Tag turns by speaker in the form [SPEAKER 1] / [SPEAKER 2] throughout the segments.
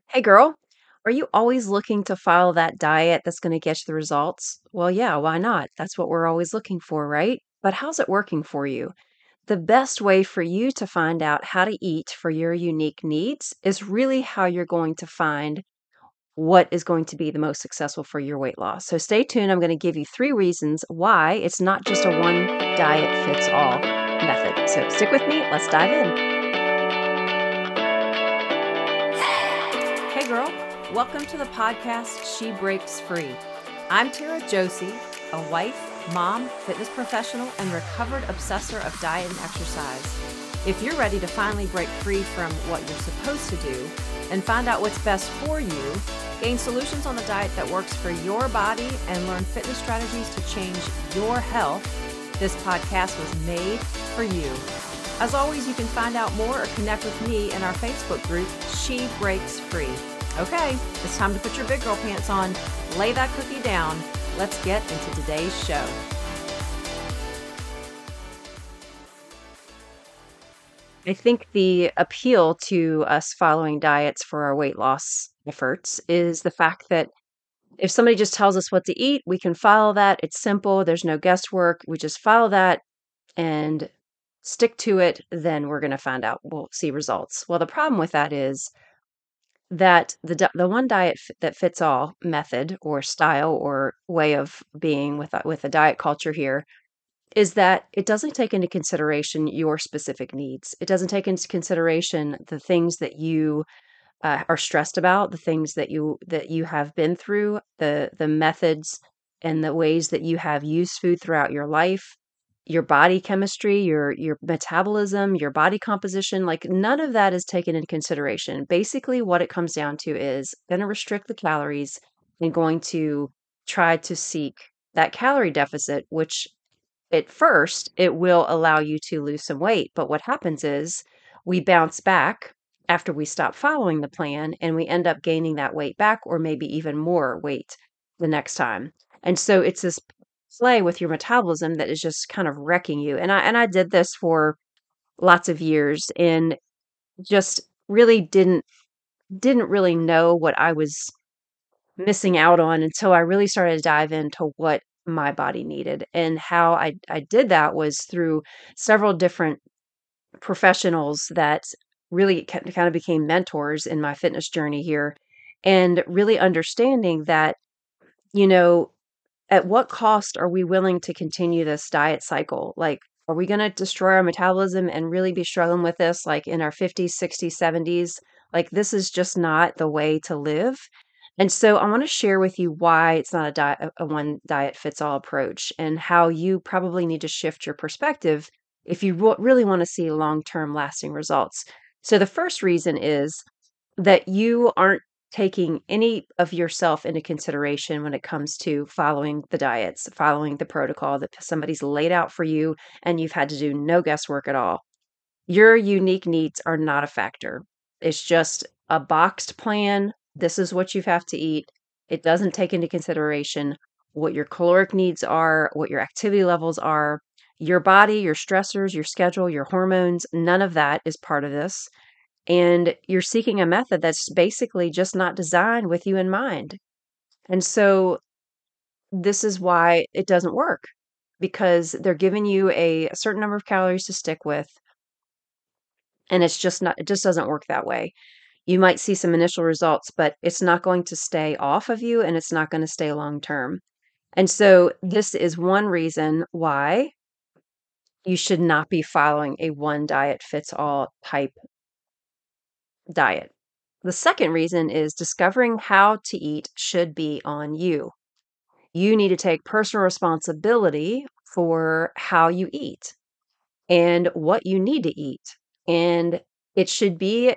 [SPEAKER 1] Hey girl, are you always looking to follow that diet that's going to get you the results? Well, yeah, why not? That's what we're always looking for, right? But how's it working for you? The best way for you to find out how to eat for your unique needs is really how you're going to find what is going to be the most successful for your weight loss. So stay tuned. I'm going to give you three reasons why it's not just a one diet fits all method. So stick with me. Let's dive in. Hey, girl, welcome to the podcast She Breaks Free. I'm Tara Josie, a wife, mom, fitness professional, and recovered obsessor of diet and exercise. If you're ready to finally break free from what you're supposed to do and find out what's best for you, gain solutions on the diet that works for your body, and learn fitness strategies to change your health, this podcast was made for you. As always, you can find out more or connect with me in our Facebook group, She Breaks Free. Okay, it's time to put your big girl pants on, lay that cookie down. Let's get into today's show. I think the appeal to us following diets for our weight loss efforts is the fact that if somebody just tells us what to eat, we can follow that. It's simple, there's no guesswork. We just follow that and stick to it, then we're going to find out. We'll see results. Well, the problem with that is that the one diet that fits all method or style or way of being with a diet culture here is that it doesn't take into consideration your specific needs. It doesn't take into consideration the things that you are stressed about, the things that you have been through, the methods and the ways that you have used food throughout your life, your body chemistry, your metabolism, your body composition, like none of that is taken into consideration. Basically, what it comes down to is going to restrict the calories and going to try to seek that calorie deficit, which at first it will allow you to lose some weight. But what happens is we bounce back after we stop following the plan and we end up gaining that weight back or maybe even more weight the next time. And so it's this play with your metabolism that is just kind of wrecking you. And I did this for lots of years and just really didn't really know what I was missing out on until I really started to dive into what my body needed. And how I did that was through several different professionals that really kind of became mentors in my fitness journey here, and really understanding that, you know, at what cost are we willing to continue this diet cycle? Like, are we going to destroy our metabolism and really be struggling with this like in our 50s, 60s, 70s? Like, this is just not the way to live. And so I want to share with you why it's not a one diet fits all approach, and how you probably need to shift your perspective if you really want to see long-term lasting results. So the first reason is that you aren't taking any of yourself into consideration when it comes to following the diets, following the protocol that somebody's laid out for you, and you've had to do no guesswork at all. Your unique needs are not a factor. It's just a boxed plan. This is what you have to eat. It doesn't take into consideration what your caloric needs are, what your activity levels are, your body, your stressors, your schedule, your hormones. None of that is part of this. And you're seeking a method that's basically just not designed with you in mind. And so this is why it doesn't work, because they're giving you a certain number of calories to stick with, and it's just not, it just doesn't work that way. You might see some initial results, but it's not going to stay off of you and it's not going to stay long term. And so this is one reason why you should not be following a one diet fits all type diet. The second reason is discovering how to eat should be on you. You need to take personal responsibility for how you eat and what you need to eat. And it should be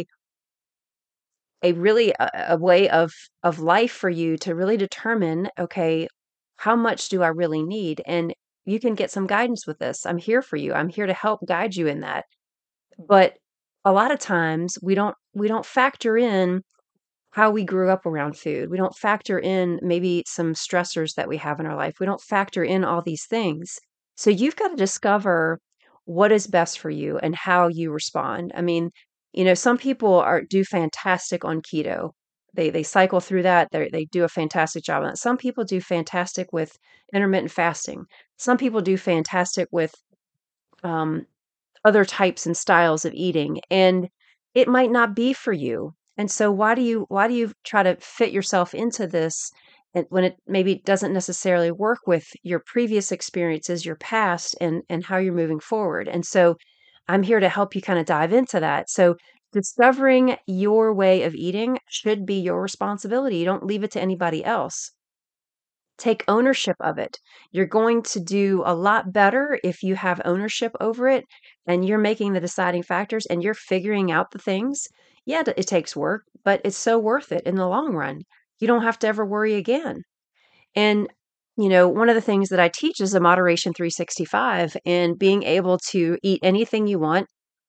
[SPEAKER 1] a really a way of life for you to really determine, okay, how much do I really need? And you can get some guidance with this. I'm here for you. I'm here to help guide you in that. But a lot of times we don't factor in how we grew up around food. We don't factor in maybe some stressors that we have in our life. We don't factor in all these things. So you've got to discover what is best for you and how you respond. I mean, some people are do fantastic on keto. They cycle through that. They do a fantastic job on that. Some people do fantastic with intermittent fasting. Some people do fantastic with um, other types and styles of eating, and it might not be for you. And so why do you try to fit yourself into this when it maybe doesn't necessarily work with your previous experiences, your past, and how you're moving forward? And so I'm here to help you kind of dive into that. So discovering your way of eating should be your responsibility. You don't leave it to anybody else. Take ownership of it. You're going to do a lot better if you have ownership over it and you're making the deciding factors and you're figuring out the things. Yeah, it takes work, but it's so worth it in the long run. You don't have to ever worry again. And, one of the things that I teach is a moderation 365 and being able to eat anything you want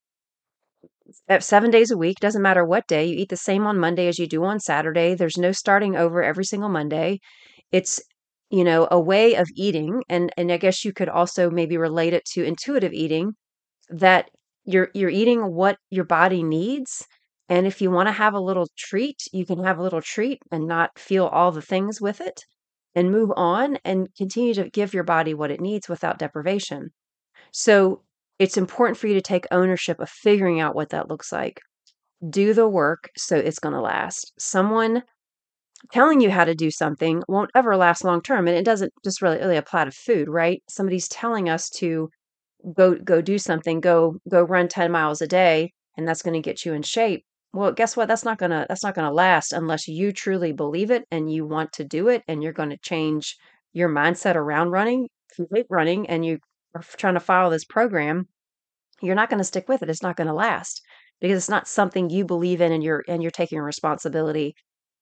[SPEAKER 1] 7 days a week. Doesn't matter what day. You eat the same on Monday as you do on Saturday. There's no starting over every single Monday. It's, a way of eating, and I guess you could also maybe relate it to intuitive eating, that you're eating what your body needs. And if you want to have a little treat, you can have a little treat and not feel all the things with it and move on and continue to give your body what it needs without deprivation. So it's important for you to take ownership of figuring out what that looks like. Do the work so it's going to last. Someone telling you how to do something won't ever last long term. And it doesn't just really apply to food, right? Somebody's telling us to go do something, go run 10 miles a day, and that's going to get you in shape. Well, guess what? That's not gonna last unless you truly believe it and you want to do it and you're going to change your mindset around running. If you hate running and you are trying to follow this program, you're not going to stick with it. It's not going to last because it's not something you believe in, and you're taking responsibility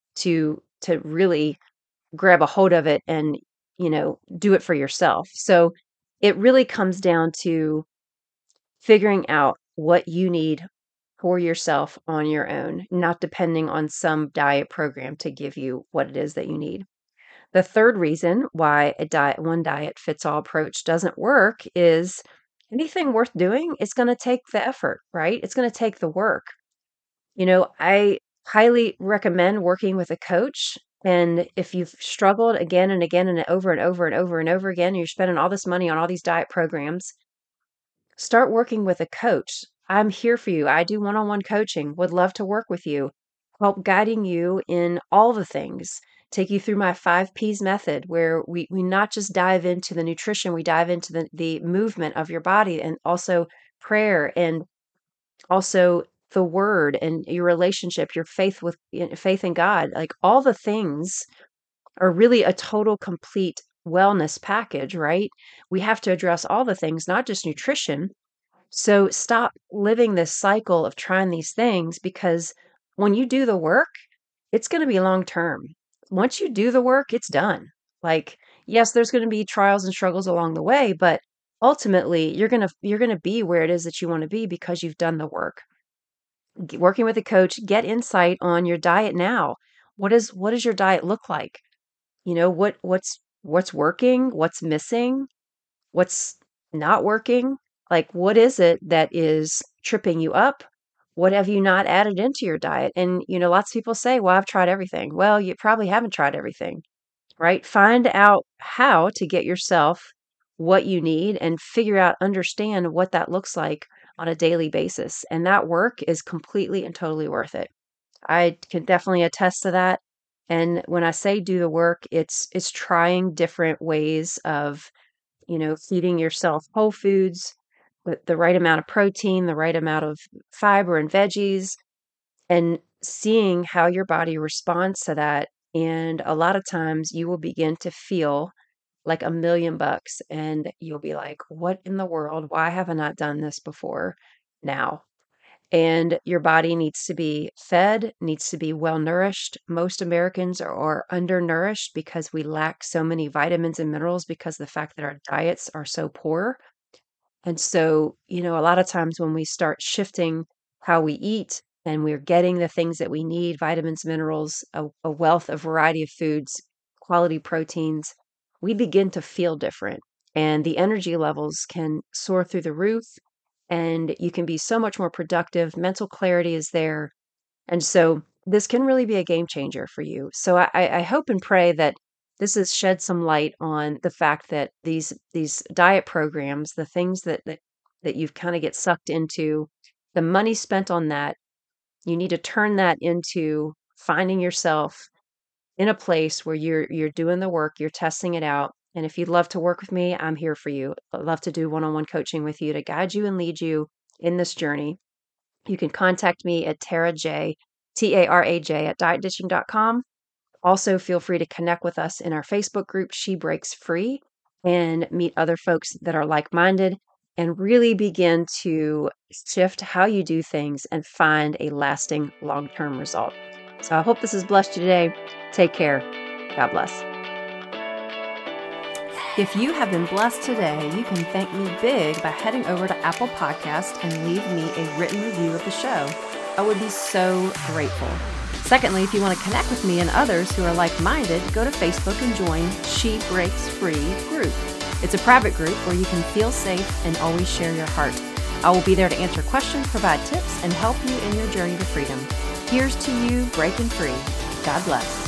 [SPEAKER 1] to really grab a hold of it and do it for yourself. So it really comes down to figuring out what you need for yourself on your own, not depending on some diet program to give you what it is that you need. The third reason why one diet fits all approach doesn't work is anything worth doing is going to take the effort, right? It's going to take the work. I highly recommend working with a coach. And if you've struggled again and again and over and over and over and over again, you're spending all this money on all these diet programs, start working with a coach. I'm here for you. I do one on one coaching, would love to work with you, help guiding you in all the things, take you through my 5 P's method, where we not just dive into the nutrition, we dive into the movement of your body and also prayer and also the word and your relationship, your faith in God. Like all the things are really a total complete wellness package, right? We have to address all the things, not just nutrition. So stop living this cycle of trying these things, because when you do the work, it's going to be long term. Once you do the work, it's done. Like, yes, there's going to be trials and struggles along the way, but ultimately you're going to be where it is that you want to be because you've done the work. Working with a coach, get insight on your diet now. What does your diet look like? What's working, what's missing, what's not working? Like, what is it that is tripping you up? What have you not added into your diet? And, lots of people say, well, I've tried everything. Well, you probably haven't tried everything, right? Find out how to get yourself what you need and figure out, understand what that looks like on a daily basis. And that work is completely and totally worth it. I can definitely attest to that. And when I say do the work, it's trying different ways of feeding yourself whole foods with the right amount of protein, the right amount of fiber and veggies, and seeing how your body responds to that. And a lot of times you will begin to feel like $1,000,000 and you'll be like, what in the world? Why have I not done this before now? And your body needs to be fed, needs to be well nourished. Most Americans are undernourished because we lack so many vitamins and minerals because of the fact that our diets are so poor. And so, a lot of times when we start shifting how we eat and we're getting the things that we need, vitamins, minerals, a wealth, a variety of foods, quality proteins, we begin to feel different. And the energy levels can soar through the roof. and you can be so much more productive. Mental clarity is there. And so this can really be a game changer for you. So I hope and pray that this has shed some light on the fact that these diet programs, the things that you've kind of get sucked into, the money spent on that, you need to turn that into finding yourself in a place where you're doing the work, you're testing it out. And if you'd love to work with me, I'm here for you. I'd love to do one-on-one coaching with you to guide you and lead you in this journey. You can contact me at Taraj, at dietdishing.com. Also, feel free to connect with us in our Facebook group, She Breaks Free, and meet other folks that are like minded and really begin to shift how you do things and find a lasting long term result. So, I hope this has blessed you today. Take care. God bless. If you have been blessed today, you can thank me big by heading over to Apple Podcast and leave me a written review of the show. I would be so grateful. Secondly, if you want to connect with me and others who are like-minded, go to Facebook and join She Breaks Free group. It's a private group where you can feel safe and always share your heart. I will be there to answer questions, provide tips, and help you in your journey to freedom. Here's to you breaking free. God bless.